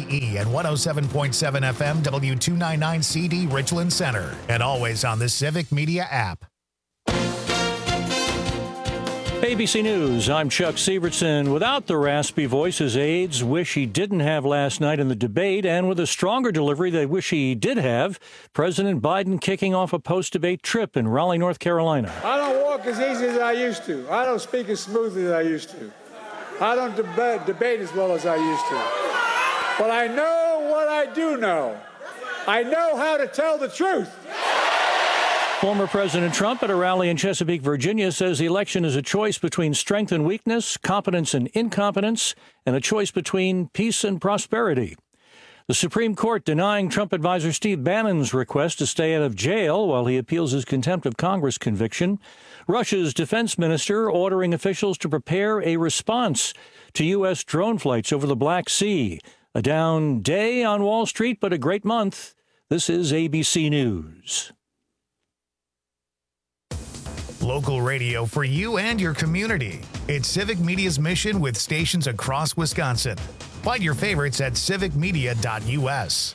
KBGE and 107.7 FM W299CD Richland Center. And always on the Civic Media app. ABC News, I'm Chuck Sievertson. Without the raspy voice his aides wish he didn't have last night in the debate, and with a stronger delivery they wish he did have, President Biden kicking off a post-debate trip in Raleigh, North Carolina. I don't walk as easy as I used to. I don't speak as smoothly as I used to. I don't debate as well as I used to. But I know what I do know. I know how to tell the truth. Former President Trump at a rally in Chesapeake, Virginia, says the election is a choice between strength and weakness, competence and incompetence, and a choice between peace and prosperity. The Supreme Court denying Trump advisor Steve Bannon's request to stay out of jail while he appeals his contempt of Congress conviction. Russia's defense minister ordering officials to prepare a response to U.S. drone flights over the Black Sea. A down day on Wall Street, but a great month. This is ABC News. Local radio for you and your community. It's Civic Media's mission with stations across Wisconsin. Find your favorites at civicmedia.us.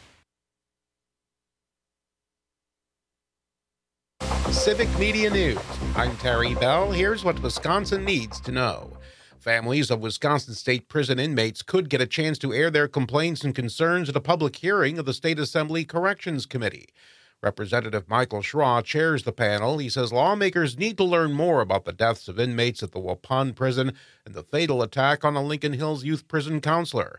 Civic Media News. I'm Terry Bell. Here's what Wisconsin needs to know. Families of Wisconsin State Prison inmates could get a chance to air their complaints and concerns at a public hearing of the State Assembly Corrections Committee. Representative Michael Schraw chairs the panel. He says lawmakers need to learn more about the deaths of inmates at the Waupun prison and the fatal attack on a Lincoln Hills youth prison counselor.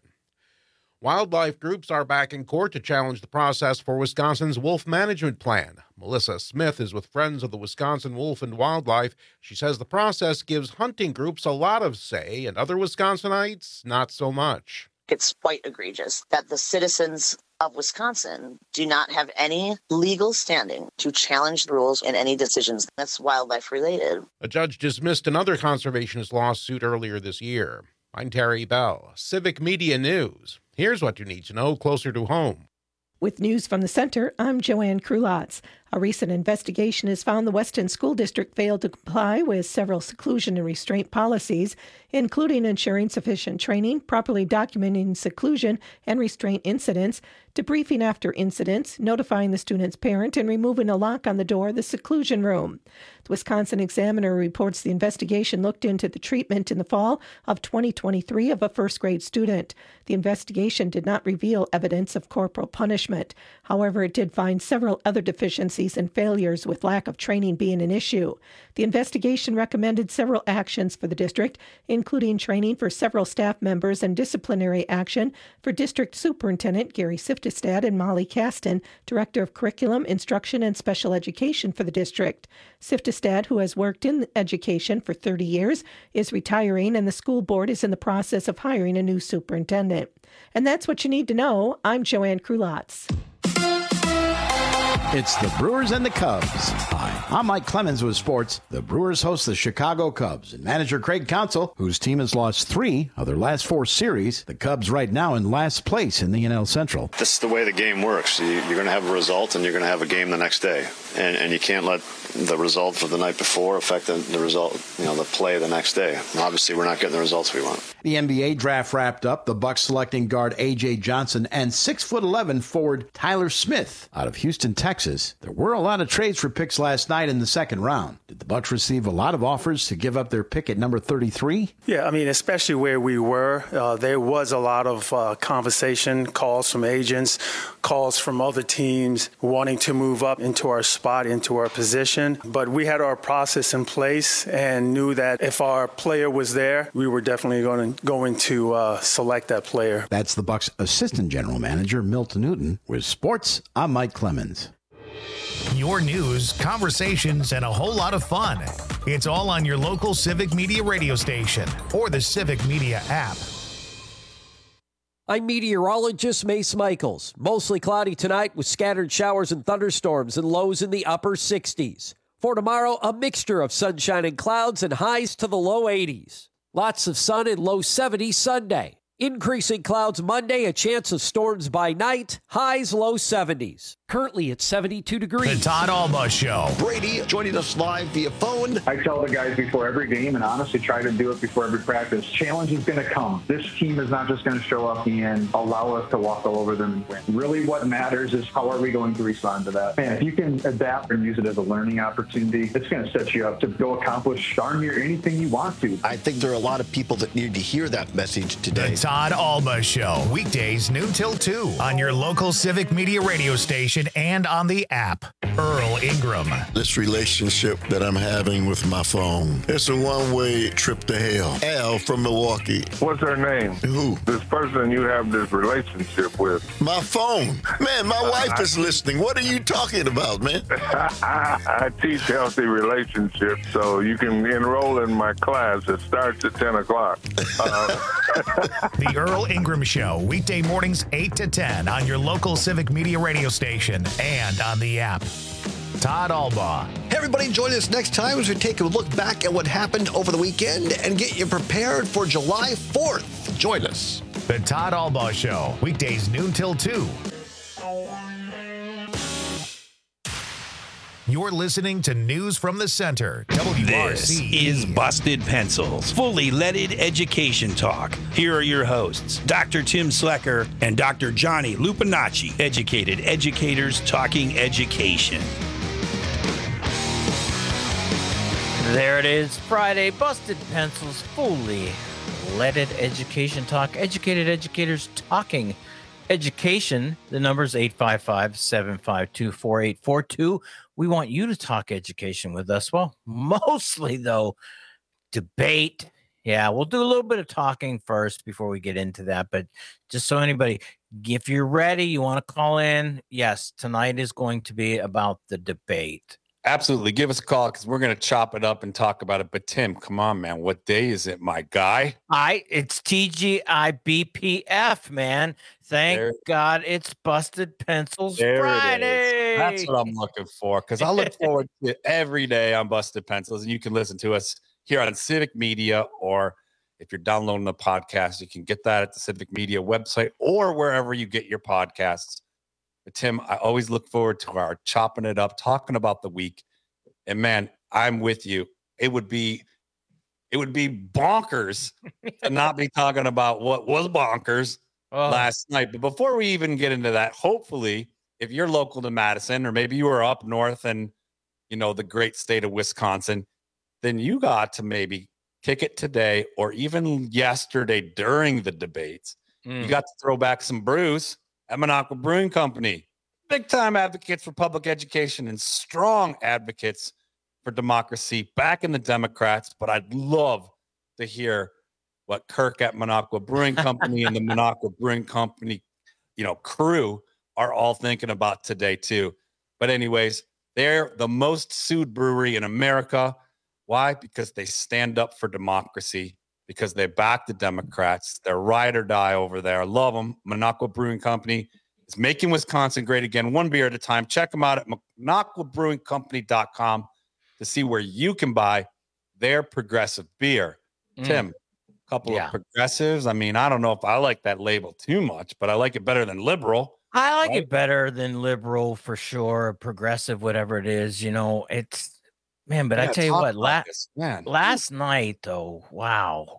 Wildlife groups are back in court to challenge the process for Wisconsin's wolf management plan. Melissa Smith is with Friends of the Wisconsin Wolf and Wildlife. She says the process gives hunting groups a lot of say and other Wisconsinites not so much. It's quite egregious that the citizens of Wisconsin do not have any legal standing to challenge the rules in any decisions that's wildlife related. A judge dismissed another conservationist lawsuit earlier this year. I'm Terry Bell, Civic Media News. Here's what you need to know closer to home. With news from the center, I'm Joanne Krulotz. A recent investigation has found the Weston School District failed to comply with several seclusion and restraint policies, including ensuring sufficient training, properly documenting seclusion and restraint incidents, debriefing after incidents, notifying the student's parent, and removing a lock on the door of the seclusion room. The Wisconsin Examiner reports the investigation looked into the treatment in the fall of 2023 of a first-grade student. The investigation did not reveal evidence of corporal punishment. However, it did find several other deficiencies and failures, with lack of training being an issue. The investigation recommended several actions for the district, including training for several staff members and disciplinary action for District Superintendent Gary Siftestad and Molly Kasten, Director of Curriculum, Instruction, and Special Education for the district. Siftestad, who has worked in education for 30 years, is retiring, and the school board is in the process of hiring a new superintendent. And that's what you need to know. I'm Joanne Krulotz. It's the Brewers and the Cubs. Hi, I'm Mike Clemens with sports. The Brewers host the Chicago Cubs, and manager Craig Counsell, whose team has lost 3 of their last 4 series. The Cubs right now in last place in the NL Central. This is the way the game works. You're going to have a result, and you're going to have a game the next day. And you can't let the result for the night before affect the result, the play the next day. And obviously, we're not getting the results we want. The NBA draft wrapped up. The Bucks selecting guard A.J. Johnson and 6'11" forward Tyler Smith out of Houston, Texas. There were a lot of trades for picks last night in the second round. Did the Bucks receive a lot of offers to give up their pick at number 33? Yeah, especially where we were, there was a lot of conversation, calls from agents, calls from other teams wanting to move up into our spot, into our position. But we had our process in place and knew that if our player was there, we were definitely going to select that player. That's the Bucks assistant general manager, Milt Newton. With sports, I'm Mike Clemens. Your news, conversations, and a whole lot of fun. It's all on your local Civic Media radio station or the Civic Media app. I'm meteorologist Mace Michaels. Mostly cloudy tonight with scattered showers and thunderstorms and lows in the upper 60s. For tomorrow, a mixture of sunshine and clouds and highs to the low 80s. Lots of sun and low 70s Sunday. Increasing clouds Monday, a chance of storms by night, highs low 70s. Currently at 72 degrees. The Todd Alba Show. Brady joining us live via phone. I tell the guys before every game, and honestly try to do it before every practice, challenge is going to come. This team is not just going to show up and allow us to walk all over them and win. Really what matters is how are we going to respond to that. And if you can adapt and use it as a learning opportunity, it's going to set you up to go accomplish darn near anything you want to. I think there are a lot of people that need to hear that message today. The Todd Alba Show. Weekdays noon till 2 on your local Civic Media radio station and on the app. Earl Ingram. This relationship that I'm having with my phone, it's a one-way trip to hell. Al from Milwaukee. What's her name? Who? This person you have this relationship with. My phone. Man, my wife is listening. What are you talking about, man? I teach healthy relationships, so you can enroll in my class. It starts at 10 o'clock. The Earl Ingram Show, weekday mornings 8 to 10 on your local Civic Media radio station and on the app. Todd Alba. Hey, everybody, join us next time as we take a look back at what happened over the weekend and get you prepared for July 4th. Join us. The Todd Alba Show, weekdays noon till 2. You're listening to News from the Center, WRC. This is Busted Pencils, fully leaded education talk. Here are your hosts, Dr. Tim Slecker and Dr. Johnny Lupinacci, educated educators talking education. There it is, Friday, Busted Pencils, fully leaded education talk, educated educators talking education. The number is 855-752-4842. We want you to talk education with us. Well, mostly, though, debate. Yeah, we'll do a little bit of talking first before we get into that. But just so anybody, if you're ready, you want to call in, yes, tonight is going to be about the debate. Absolutely. Give us a call because we're going to chop it up and talk about it. But Tim, come on, man. What day is it, my guy? It's TGIBPF, man. Thank God it's Busted Pencils Friday. That's what I'm looking for because I look forward to it every day on Busted Pencils. And you can listen to us here on Civic Media, or if you're downloading the podcast, you can get that at the Civic Media website or wherever you get your podcasts. But Tim, I always look forward to our chopping it up, talking about the week. And man, I'm with you. It would be bonkers to not be talking about what was bonkers last night. But before we even get into that, hopefully, if you're local to Madison, or maybe you were up north and the great state of Wisconsin, then you got to maybe kick it today or even yesterday during the debates. You got to throw back some brews at Minocqua Brewing Company. Big time advocates for public education and strong advocates for democracy, back in the Democrats. But I'd love to hear what Kirk at Minocqua Brewing Company and the Minocqua Brewing Company, crew are all thinking about today too. But anyways, they're the most sued brewery in America. Why? Because they stand up for democracy, because they back the Democrats. They're ride or die over there. Love them. Minocqua Brewing Company is making Wisconsin great again, one beer at a time. Check them out at MinocquaBrewingCompany.com to see where you can buy their progressive beer. Tim, a couple of progressives. I mean, I don't know if I like that label too much, but I like it better than liberal. I like it better than liberal for sure. Progressive, whatever it is, it's, man, but I tell you what, last night though, wow.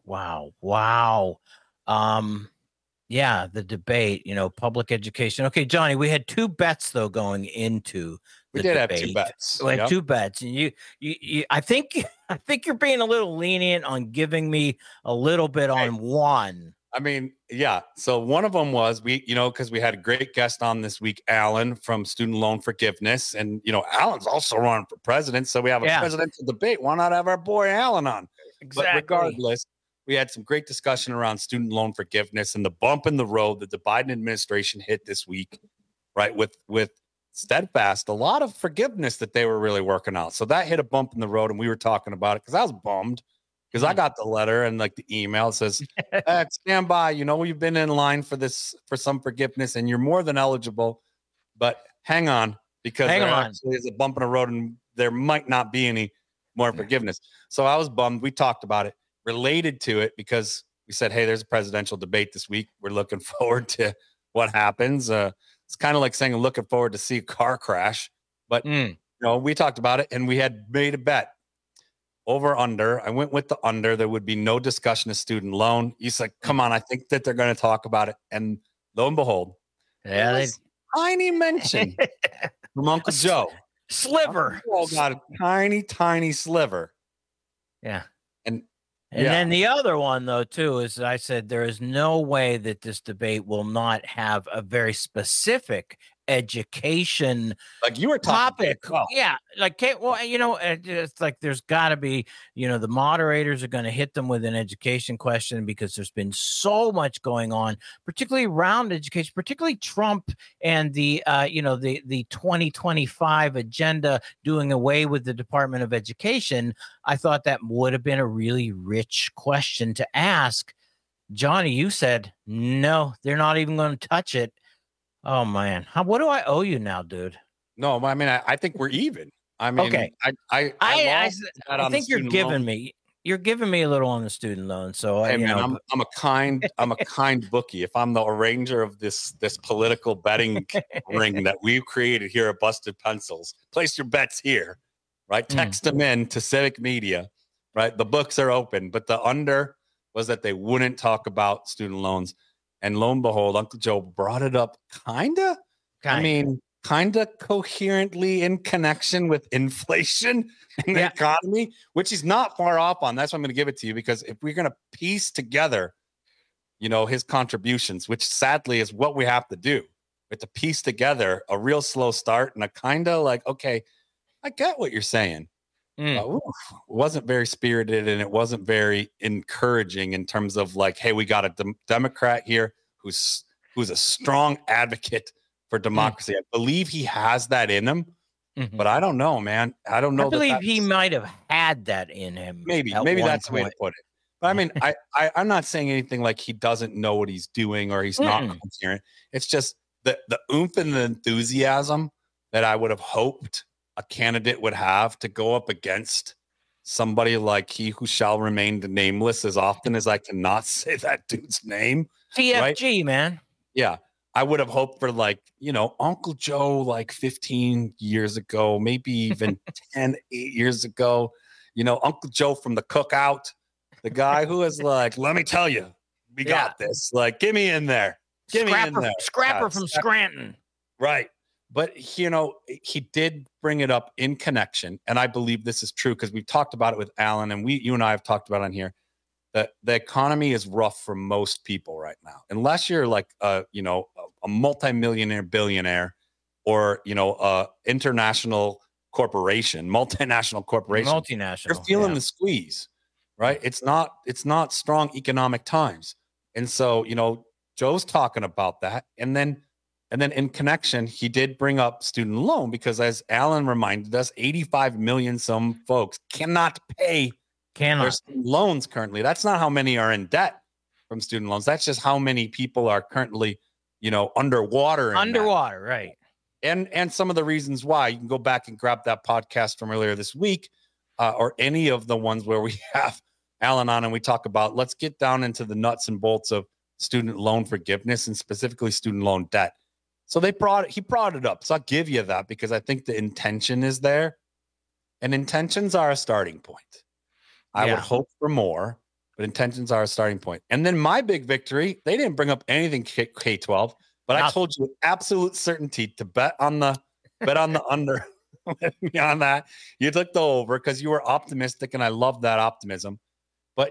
The debate, public education. Okay, Johnny, we had two bets though going into the debate. Have two bets. We had two bets, and you I think you're being a little lenient on giving me a little bit on one. I mean, yeah. So one of them was because we had a great guest on this week, Alan from Student Loan Forgiveness. And, Alan's also running for president. So we have a presidential debate. Why not have our boy Alan on? Exactly. But regardless, we had some great discussion around student loan forgiveness and the bump in the road that the Biden administration hit this week, right? With Steadfast, a lot of forgiveness that they were really working out. So that hit a bump in the road, and we were talking about it because I was bummed. Because I got the letter and the email says, stand by, you've been in line for some forgiveness and you're more than eligible, but hang on, because there actually is a bump in the road and there might not be any more forgiveness. So I was bummed. We talked about it, related to it, because we we said, hey, there's a presidential debate this week. We're looking forward to what happens. It's kind of like saying looking forward to see a car crash. But, we talked about it, and we had made a bet. Over under. I went with the under. There would be no discussion of student loan. He's like, come on, I think that they're going to talk about it. And lo and behold, tiny mention from Uncle Joe. Sliver. Uncle Joe got a tiny, tiny sliver. Yeah. And then the other one, though, too, is I said there is no way that this debate will not have a very specific education like you were topic. Yeah, like, it's like there's got to be, the moderators are going to hit them with an education question because there's been so much going on, particularly around education, particularly Trump and the 2025 agenda doing away with the Department of Education. I thought that would have been a really rich question to ask. Johnny, you said no, they're not even going to touch it. Oh man, what do I owe you now, dude? No, I mean, I think we're even. I mean, okay. I think you're giving me a little on the student loan. So hey, man, I'm a kind bookie. If I'm the arranger of this political betting ring that we've created here at Busted Pencils, place your bets here, right? Text them in to Civic Media, right? The books are open, but the under was that they wouldn't talk about student loans. And lo and behold, Uncle Joe brought it up kind of coherently in connection with inflation and the economy, which he's not far off on. That's why I'm going to give it to you, because if we're going to piece together, his contributions, which sadly is what we have to do, but to piece together a real slow start and a kind of like, okay, I get what you're saying. It wasn't very spirited, and it wasn't very encouraging in terms of like, hey, we got a Democrat here who's a strong advocate for democracy. I believe he has that in him, but I don't know, man. I don't know. I believe he might have had that in him. Maybe that's the way to put it. But I mean, I'm not saying anything like he doesn't know what he's doing or he's not coherent. It's just the oomph and the enthusiasm that I would have hoped a candidate would have to go up against somebody like he who shall remain nameless, as often as I cannot say that dude's name. TFG, right? Man. Yeah. I would have hoped for Uncle Joe, 15 years ago, maybe even 8 years ago, Uncle Joe from the Cookout, the guy who is like, let me tell you, we got this. Like, get me in there. Scrapper from Scranton. Right. But, he did bring it up in connection. And I believe this is true because we've talked about it with Alan, and you and I have talked about it on here, that the economy is rough for most people right now. Unless you're like, a multimillionaire, billionaire, or, international corporation, multinational corporation. You're feeling the squeeze, right? It's not strong economic times. And so, Joe's talking about that. And then in connection, he did bring up student loan because, as Alan reminded us, 85 million some folks cannot pay their student loans currently. That's not how many are in debt from student loans. That's just how many people are currently, underwater. Right. And some of the reasons why. You can go back and grab that podcast from earlier this week, or any of the ones where we have Alan on and we talk about, let's get down into the nuts and bolts of student loan forgiveness and specifically student loan debt. So he brought it up. So I'll give you that because I think the intention is there, and intentions are a starting point. I would hope for more, but intentions are a starting point. And then my big victory, they didn't bring up anything K-12, but I told you with absolute certainty to bet on the under. Beyond that, you took the over because you were optimistic, and I love that optimism. But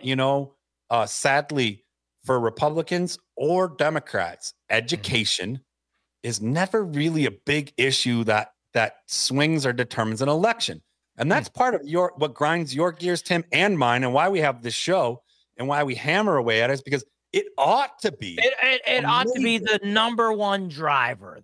sadly for Republicans or Democrats, education is never really a big issue that swings or determines an election. And that's part of what grinds your gears, Tim, and mine, and why we have this show and why we hammer away at it is because it ought to be. It ought to be the number one driver.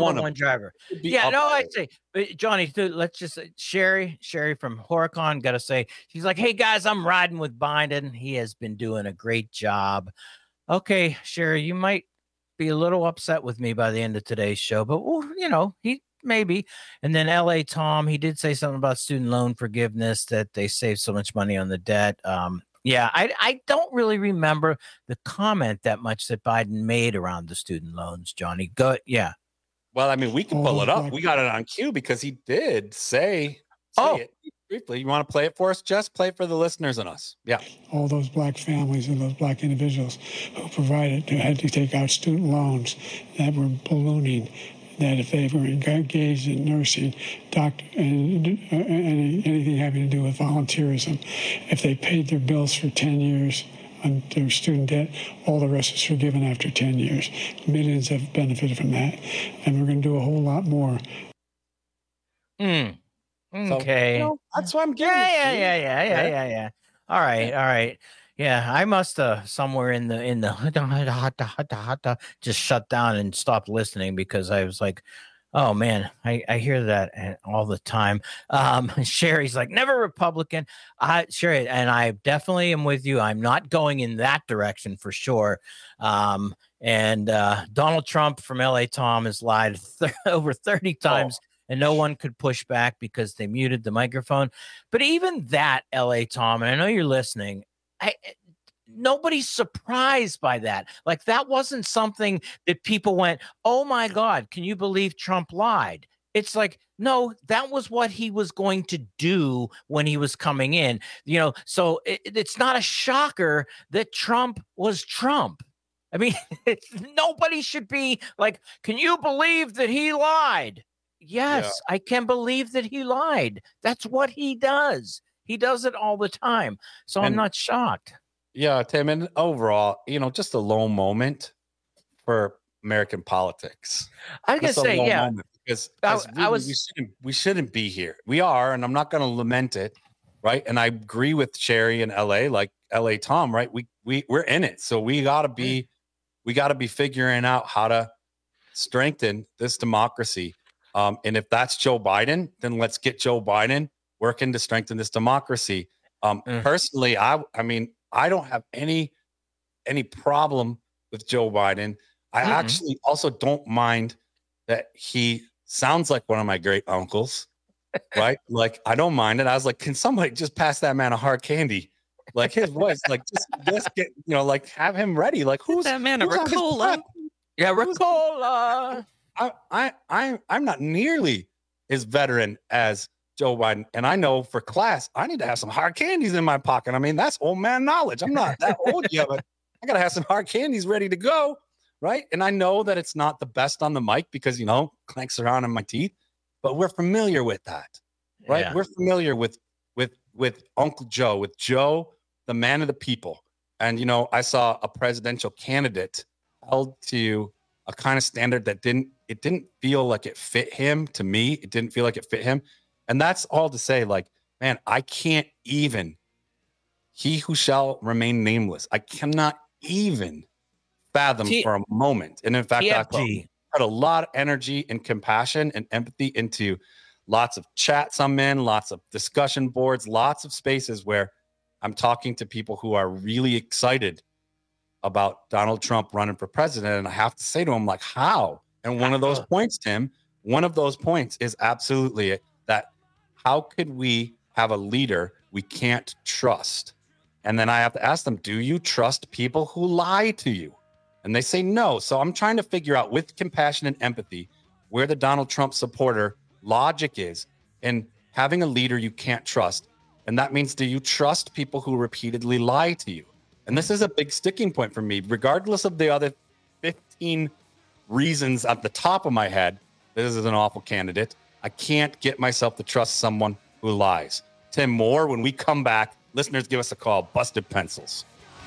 Yeah, no, I say, but Johnny, dude, let's just say Sherry from Horicon got to say, she's like, hey guys, I'm riding with Biden. He has been doing a great job. Okay, Sherry, you might be a little upset with me by the end of today's show, but he maybe. And then LA Tom, he did say something about student loan forgiveness, that they save so much money on the debt. Yeah, I don't really remember the comment that much that Biden made around the student loans, Johnny. Yeah. Well, I mean, we can pull it up. We got it on cue because he did say it briefly. You want to play it for us, Jess? Play it for the listeners and us. Yeah. All those black families and those black individuals who had to take out student loans that were ballooning, that if they were engaged in nursing, doctor, and anything having to do with volunteerism, if they paid their bills for 10 years on their student debt, all the rest is forgiven after 10 years. Millions have benefited from that, and we're going to do a whole lot more. Okay. So, that's what I'm getting. Yeah. All right. Yeah, I must have somewhere in the just shut down and stopped listening because I was like, oh man, I hear that all the time. Sherry's like, never Republican. Sherry, and I definitely am with you. I'm not going in that direction for sure. And Donald Trump from LA Tom has lied over 30 times. And no one could push back because they muted the microphone. But even that, LA Tom, and I know you're listening, nobody's surprised by that. Like, that wasn't something that people went, oh my God, can you believe Trump lied? It's like, no, that was what he was going to do when he was coming in. So it's not a shocker that Trump was Trump. I mean, nobody should be like, can you believe that he lied? Yes, I can believe that he lied. That's what he does. He does it all the time. So I'm not shocked. Yeah, Tim, and overall, just a low moment for American politics. I was going to say, yeah. Because we shouldn't be here. We are, and I'm not going to lament it, right? And I agree with Sherry in LA, like LA Tom, right? We're in it. So we got to be figuring out how to strengthen this democracy. And if that's Joe Biden, then let's get Joe Biden working to strengthen this democracy. Personally, I mean, I don't have any problem with Joe Biden. I actually also don't mind that he sounds like one of my great uncles, right? Like, I don't mind it. I was like, can somebody just pass that man a hard candy? Like, his voice, like, just get, like, have him ready. Like, who's that man? A Ricola? Yeah, Ricola. I'm not nearly as veteran as Joe Biden. And I know for class, I need to have some hard candies in my pocket. I mean, that's old man knowledge. I'm not that old yet, but I got to have some hard candies ready to go. Right. And I know that it's not the best on the mic because, clanks around in my teeth, but we're familiar with that. Right. Yeah. We're familiar with Uncle Joe, with Joe, the man of the people. And, I saw a presidential candidate held to a kind of standard that didn't feel like it fit him. To me, it didn't feel like it fit him. And that's all to say, like, man, I can't even, he who shall remain nameless, I cannot even fathom for a moment. And in fact, I put a lot of energy and compassion and empathy into lots of chats I'm in, lots of discussion boards, lots of spaces where I'm talking to people who are really excited about Donald Trump running for president. And I have to say to him, like, how? And one of those points, Tim, is absolutely it, that how could we have a leader we can't trust? And then I have to ask them, do you trust people who lie to you? And they say no. So I'm trying to figure out with compassion and empathy where the Donald Trump supporter logic is in having a leader you can't trust. And that means, do you trust people who repeatedly lie to you? And this is a big sticking point for me, regardless of the other 15 reasons at the top of my head. This is an awful candidate. I can't get myself to trust someone who lies. Tim Moore, when we come back, listeners, give us a call. Busted Pencils.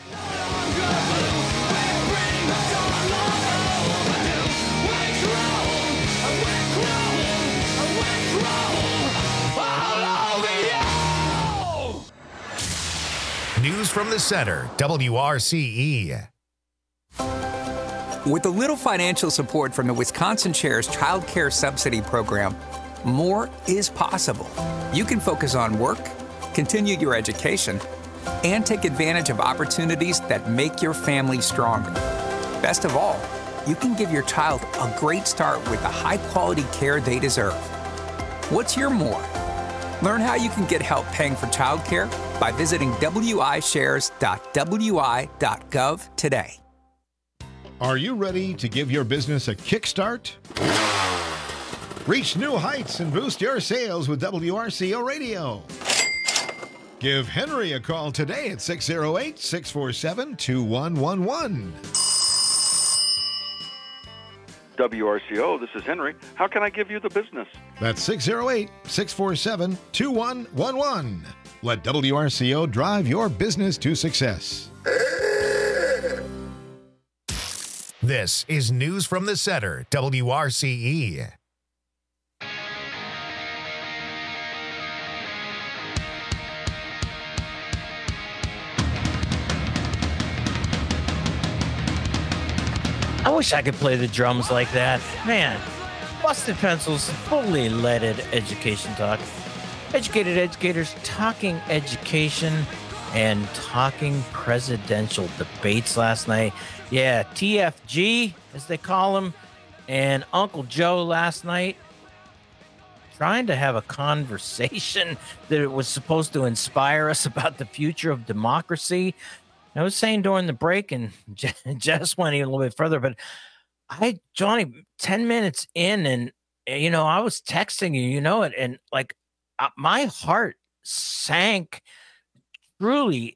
News from the center, WRCE. With a little financial support from the Wisconsin Chair's Child Care Subsidy Program, more is possible. You can focus on work, continue your education, and take advantage of opportunities that make your family stronger. Best of all, you can give your child a great start with the high-quality care they deserve. What's your more? Learn how you can get help paying for childcare by visiting wishares.wi.gov today. Are you ready to give your business a kickstart? Reach new heights and boost your sales with WRCO Radio. Give Henry a call today at 608-647-2111. WRCO, this is Henry. How can I give you the business? That's 608-647-2111. Let WRCO drive your business to success. This is News from the Center, WRCE. I wish I could play the drums like that. Man, Busted Pencils, fully leaded education talk. Educated educators talking education and talking presidential debates last night. Yeah, TFG, as they call him, and Uncle Joe last night trying to have a conversation that was supposed to inspire us about the future of democracy. I was saying during the break, and Jess went even a little bit further, but Johnny, 10 minutes in, and, I was texting you, and like my heart sank truly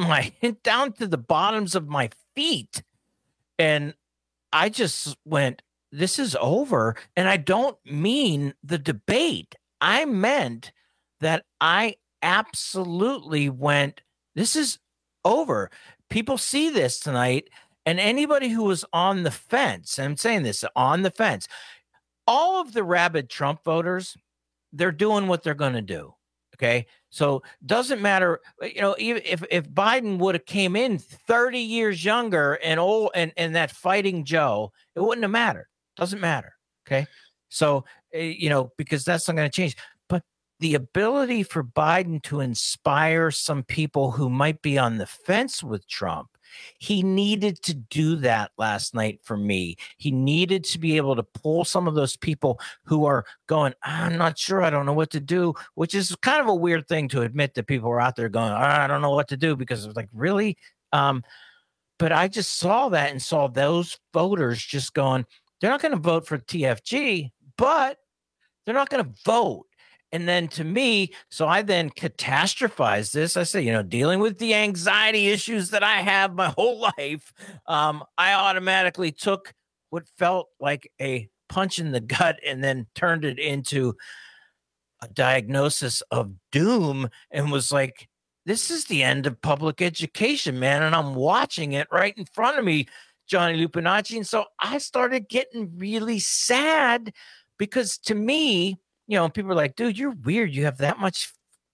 down to the bottoms of my feet. And I just went, this is over. And I don't mean the debate. I meant that I absolutely went, this is over. People see this tonight, and anybody who was on the fence, and I'm saying this, on the fence, all of the rabid Trump voters, they're doing what they're going to do. Okay. So doesn't matter, even if Biden would have came in 30 years younger and old and that fighting Joe, it wouldn't have mattered. Doesn't matter. Okay. So, because that's not going to change. But the ability for Biden to inspire some people who might be on the fence with Trump, he needed to do that last night for me. He needed to be able to pull some of those people who are going, I'm not sure, I don't know what to do, which is kind of a weird thing to admit that people are out there going, I don't know what to do, because it's like, really? But I just saw that and saw those voters just going, they're not going to vote for TFG, but they're not going to vote. And then to me, so I then catastrophized this. I say, dealing with the anxiety issues that I have my whole life, I automatically took what felt like a punch in the gut and then turned it into a diagnosis of doom and was like, this is the end of public education, man. And I'm watching it right in front of me, Johnny Lupinacci. And so I started getting really sad because to me, people are like, dude, you're weird. You have that much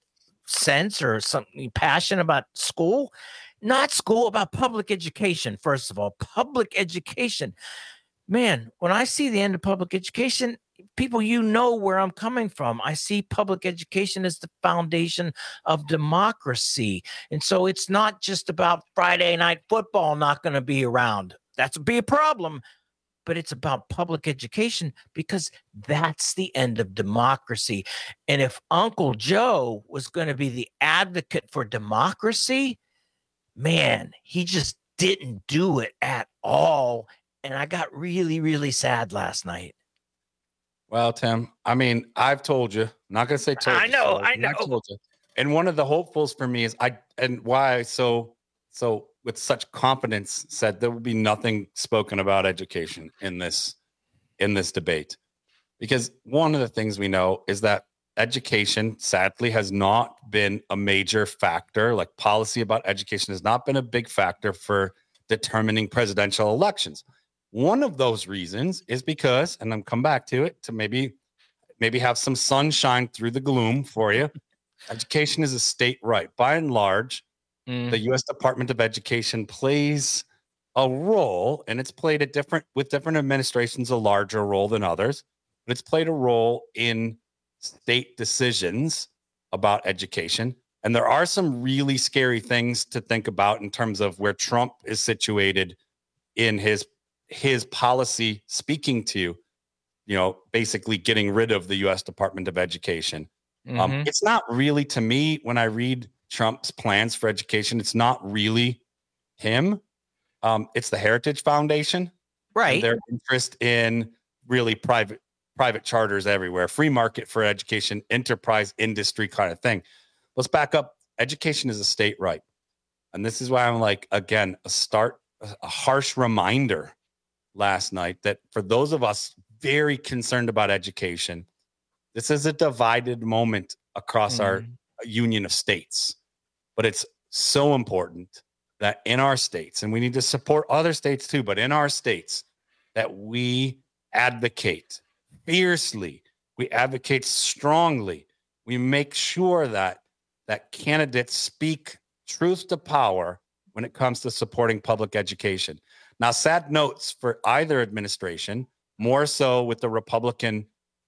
sense or something, passion about school, not school, about public education. First of all, public education, man, when I see the end of public education, people, where I'm coming from. I see public education as the foundation of democracy. And so it's not just about Friday night football not going to be around. That's be a problem. But it's about public education because that's the end of democracy. And if Uncle Joe was going to be the advocate for democracy, man, he just didn't do it at all. And I got really, really sad last night. Well, Tim, I've told you, I'm not going to say told you. I know. Told you. And one of the hopefuls for me is why so with such confidence said there will be nothing spoken about education in this debate, because one of the things we know is that education sadly has not been a major factor. Like, policy about education has not been a big factor for determining presidential elections. One of those reasons is because, and I'm come back to it to maybe have some sunshine through the gloom for you. Education is a state right. By and large, the U.S. Department of Education plays a role, and it's played with different administrations, a larger role than others, but it's played a role in state decisions about education. And there are some really scary things to think about in terms of where Trump is situated in his policy, speaking to, basically getting rid of the U.S. Department of Education. It's not really, to me, when I read Trump's plans for education, it's not really him. It's the Heritage Foundation, right? And their interest in really private charters everywhere, free market for education, enterprise industry kind of thing. Let's back up. Education is a state right, and this is why I'm like, again, a harsh reminder last night that for those of us very concerned about education, this is a divided moment across our union of states. But it's so important that in our states, and we need to support other states too, but in our states, that we advocate fiercely, we advocate strongly, we make sure that candidates speak truth to power when it comes to supporting public education. Now, sad notes for either administration, more so with the Republican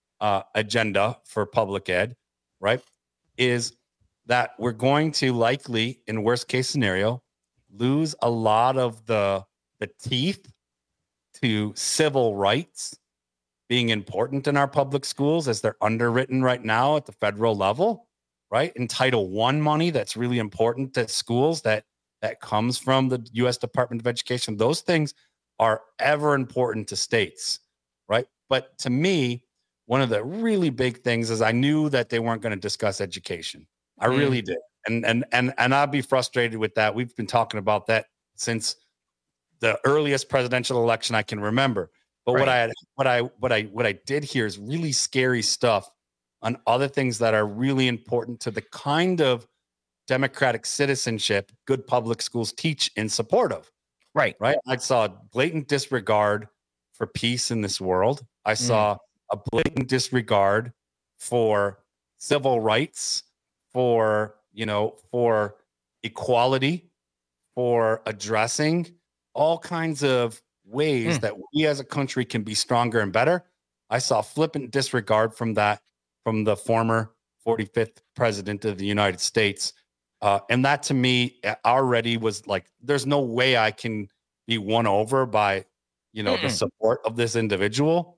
agenda for public ed, right, is that we're going to likely, in worst case scenario, lose a lot of the teeth to civil rights being important in our public schools as they're underwritten right now at the federal level, right? And Title I money that's really important to schools that comes from the U.S. Department of Education. Those things are ever important to states, right? But to me, one of the really big things is I knew that they weren't going to discuss education. I really did. And I'd be frustrated with that. We've been talking about that since the earliest presidential election I can remember. But what I did hear is really scary stuff on other things that are really important to the kind of democratic citizenship good public schools teach in support of. Right. I saw blatant disregard for peace in this world. I saw a blatant disregard for civil rights, for equality, for addressing all kinds of ways that we as a country can be stronger and better. I saw flippant disregard from that, from the former 45th president of the United States. And that to me already was like, there's no way I can be won over by, the support of this individual.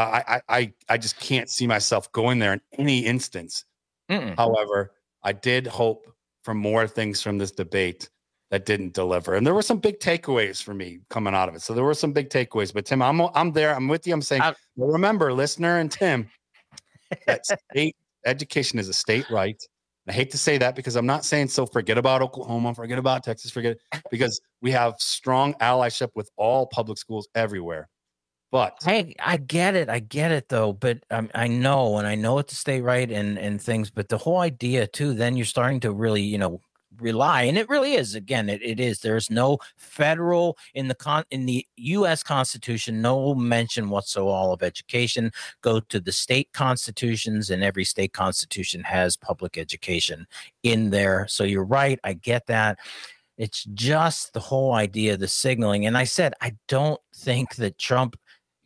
I just can't see myself going there in any instance. However, I did hope for more things from this debate that didn't deliver. And there were some big takeaways for me coming out of it. So there were some big takeaways, but Tim, I'm there. I'm with you. I'm saying, well, remember, listener and Tim, that state education is a state right. I hate to say that because I'm not saying so forget about Oklahoma, forget about Texas, because we have strong allyship with all public schools everywhere. But I get it though. But I know it's a state right and things, but the whole idea too, then you're starting to really, rely, and it really is, again, it is, there's no federal in the U.S. Constitution, no mention whatsoever of education. Go to the state constitutions, and every state constitution has public education in there. So you're right, I get that. It's just the whole idea, the signaling. And I said, I don't think that Trump,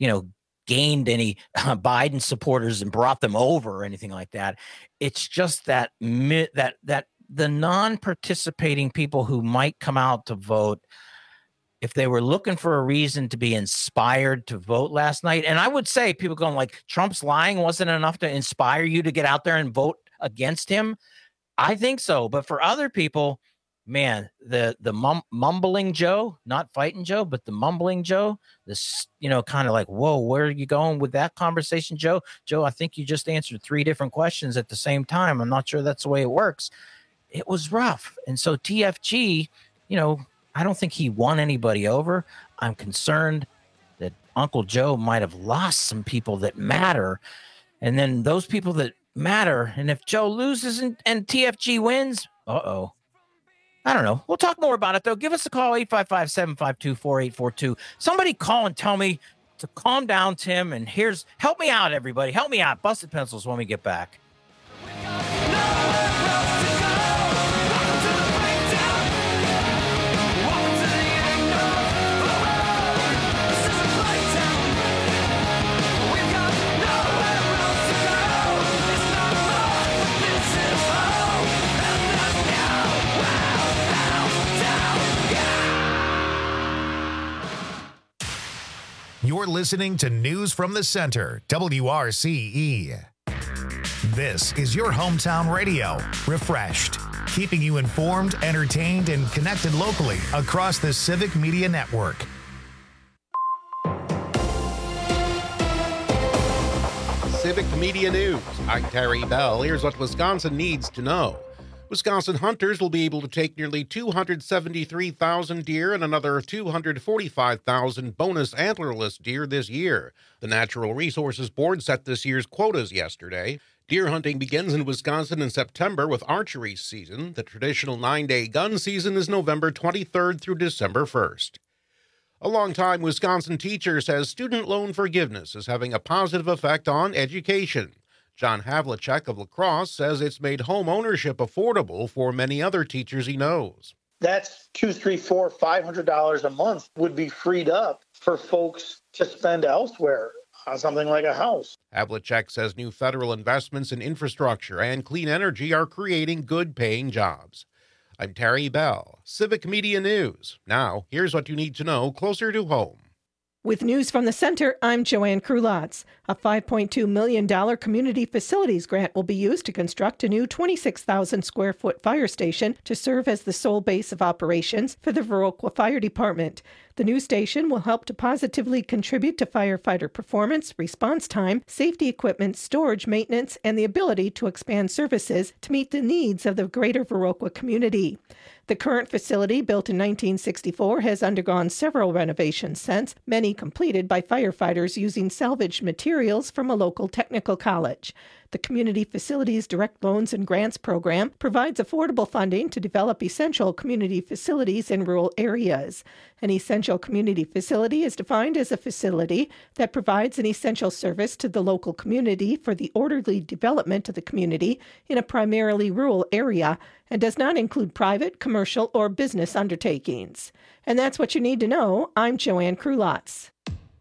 gained any Biden supporters and brought them over or anything like that. It's just that the non-participating people who might come out to vote, if they were looking for a reason to be inspired to vote last night, and I would say people going like, Trump's lying wasn't enough to inspire you to get out there and vote against him. I think so. But for other people, man, the mumbling Joe, not fighting Joe, but the mumbling Joe, this, kind of like, whoa, where are you going with that conversation, Joe? Joe, I think you just answered 3 different questions at the same time. I'm not sure that's the way it works. It was rough. And so TFG, I don't think he won anybody over. I'm concerned that Uncle Joe might have lost some people that matter. And then those people that matter, and if Joe loses and TFG wins, I don't know. We'll talk more about it, though. Give us a call, 855-752-4842. Somebody call and tell me to calm down, Tim. And help me out, everybody. Help me out. Busted Pencils when we get back. You're listening to News from the Center, WRCE. This is your hometown radio, Refreshed, keeping you informed, entertained, and connected locally across the Civic Media Network. Civic Media News. I'm Terry Bell. Here's what Wisconsin needs to know. Wisconsin hunters will be able to take nearly 273,000 deer and another 245,000 bonus antlerless deer this year. The Natural Resources Board set this year's quotas yesterday. Deer hunting begins in Wisconsin in September with archery season. The traditional 9-day gun season is November 23rd through December 1st. A longtime Wisconsin teacher says student loan forgiveness is having a positive effect on education. John Havlicek of La Crosse says it's made home ownership affordable for many other teachers he knows. That's $200, $300, $400, $500 a month would be freed up for folks to spend elsewhere on something like a house. Havlicek says new federal investments in infrastructure and clean energy are creating good-paying jobs. I'm Terry Bell, Civic Media News. Now, here's what you need to know closer to home. With news from the center, I'm Joanne Krulotz. A $5.2 million community facilities grant will be used to construct a new 26,000 square foot fire station to serve as the sole base of operations for the Viroqua Fire Department. The new station will help to positively contribute to firefighter performance, response time, safety equipment, storage, maintenance, and the ability to expand services to meet the needs of the greater Viroqua community. The current facility, built in 1964, has undergone several renovations since, many completed by firefighters using salvaged materials from a local technical college. The Community Facilities Direct Loans and Grants Program provides affordable funding to develop essential community facilities in rural areas. An essential community facility is defined as a facility that provides an essential service to the local community for the orderly development of the community in a primarily rural area and does not include private, commercial, or business undertakings. And that's what you need to know. I'm Joanne Krulotz.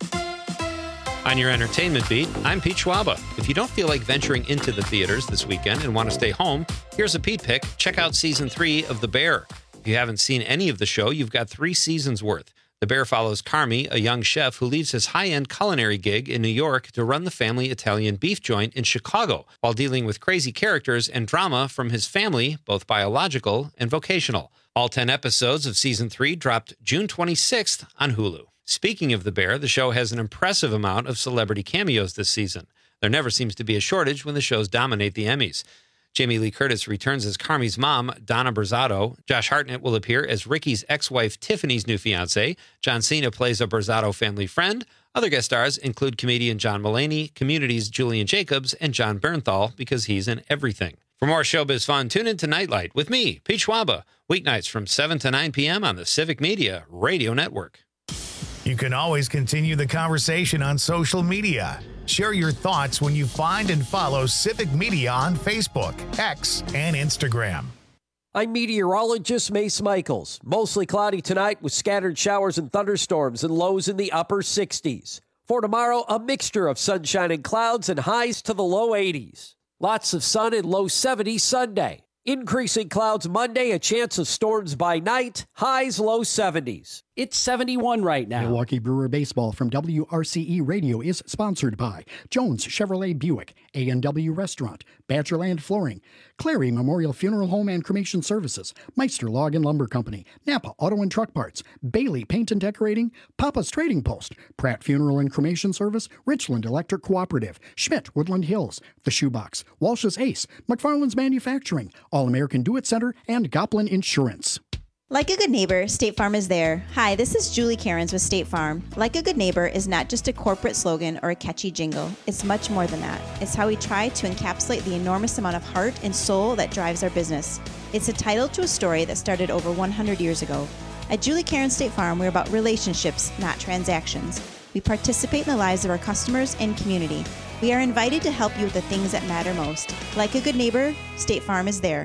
On your entertainment beat, I'm Pete Schwaba. If you don't feel like venturing into the theaters this weekend and want to stay home, here's a Pete pick. Check out Season 3 of The Bear. If you haven't seen any of the show, you've got 3 seasons worth. The Bear follows Carmi, a young chef who leaves his high-end culinary gig in New York to run the family Italian beef joint in Chicago, while dealing with crazy characters and drama from his family, both biological and vocational. All 10 episodes of Season 3 dropped June 26th on Hulu. Speaking of The Bear, the show has an impressive amount of celebrity cameos this season. There never seems to be a shortage when the shows dominate the Emmys. Jamie Lee Curtis returns as Carmi's mom, Donna Berzato. Josh Hartnett will appear as Ricky's ex-wife, Tiffany's new fiancé. John Cena plays a Berzato family friend. Other guest stars include comedian John Mulaney, Community's Julian Jacobs, and John Bernthal, because he's in everything. For more showbiz fun, tune in to Nightlight with me, Pete Schwaba, weeknights from 7 to 9 p.m. on the Civic Media Radio Network. You can always continue the conversation on social media. Share your thoughts when you find and follow Civic Media on Facebook, X, and Instagram. I'm meteorologist Mace Michaels. Mostly cloudy tonight with scattered showers and thunderstorms and lows in the upper 60s. For tomorrow, a mixture of sunshine and clouds and highs to the low 80s. Lots of sun and low 70s Sunday. Increasing clouds Monday, a chance of storms by night, highs low 70s. It's 71 right now. Milwaukee Brewer Baseball from WRCE Radio is sponsored by Jones Chevrolet Buick, A&W Restaurant, Badgerland Flooring, Clary Memorial Funeral Home and Cremation Services, Meister Log and Lumber Company, Napa Auto and Truck Parts, Bailey Paint and Decorating, Papa's Trading Post, Pratt Funeral and Cremation Service, Richland Electric Cooperative, Schmidt Woodland Hills, The Shoebox, Walsh's Ace, McFarland's Manufacturing, All-American Do-It Center, and Goplin Insurance. Like a good neighbor, State Farm is there. Hi, this is Julie Cairns with State Farm. Like a good neighbor is not just a corporate slogan or a catchy jingle. It's much more than that. It's how we try to encapsulate the enormous amount of heart and soul that drives our business. It's a title to a story that started over 100 years ago. At Julie Cairns State Farm, we're about relationships, not transactions. We participate in the lives of our customers and community. We are invited to help you with the things that matter most. Like a good neighbor, State Farm is there.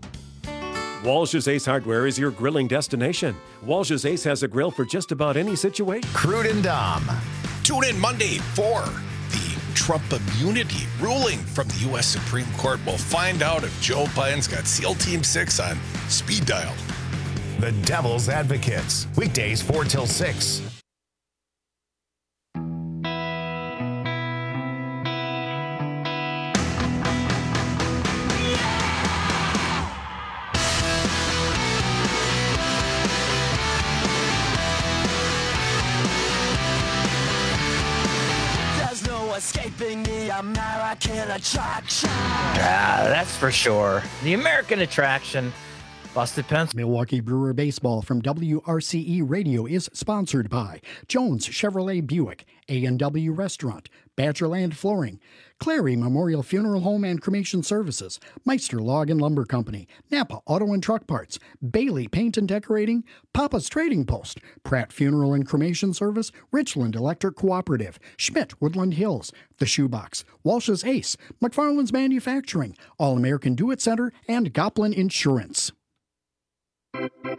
Walsh's Ace Hardware is your grilling destination. Walsh's Ace has a grill for just about any situation. Crude and Dom. Tune in Monday for the Trump immunity ruling from the U.S. Supreme Court. We'll find out if Joe Biden's got SEAL Team 6 on speed dial. The Devil's Advocates. Weekdays 4 till 6. bring the American attraction. Yeah, that's for sure. The American attraction. Busted Pencil. Milwaukee Brewer Baseball from WRCE Radio is sponsored by Jones Chevrolet Buick, A&W Restaurant, Badgerland Flooring, Clary Memorial Funeral Home and Cremation Services, Meister Log and Lumber Company, Napa Auto and Truck Parts, Bailey Paint and Decorating, Papa's Trading Post, Pratt Funeral and Cremation Service, Richland Electric Cooperative, Schmidt Woodland Hills, The Shoebox, Walsh's Ace, McFarland's Manufacturing, All-American Do-It Center, and Goplin Insurance.